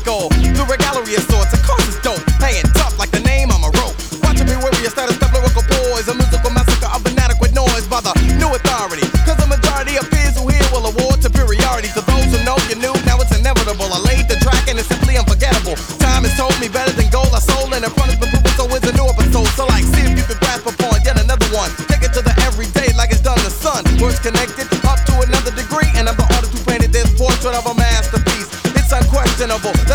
goal. Through a gallery of sorts, of course it's dope. Hanging tough like the name on my rope. Watching me worry, status of lyrical poise. A musical massacre of inadequate noise by the new authority. Cause the majority of peers who hear will award superiority to those who know you knew. Now it's inevitable. I laid the track and it's simply unforgettable. Time has told me better than gold I sold, and in front of the proven, so it's a new episode. So like, see if you can grasp upon yet another one. Take it to the everyday like it's done the sun. Words connected up to another degree, and I'm the artist who painted this portrait of a masterpiece. It's unquestionable.